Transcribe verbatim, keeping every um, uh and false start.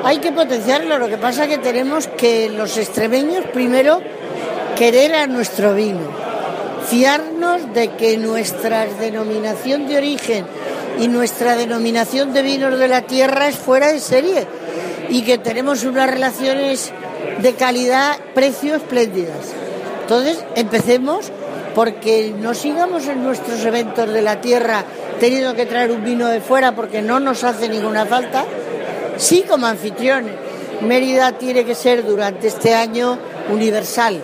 Hay que potenciarlo, lo que pasa es que tenemos que los extremeños primero querer a nuestro vino, fiarnos de que nuestra denominación de origen y nuestra denominación de vinos de la tierra es fuera de serie y que tenemos unas relaciones de calidad-precio espléndidas. Entonces, empecemos porque no sigamos en nuestros eventos de la tierra teniendo que traer un vino de fuera porque no nos hace ninguna falta. Sí, como anfitriones. Mérida tiene que ser durante este año universal.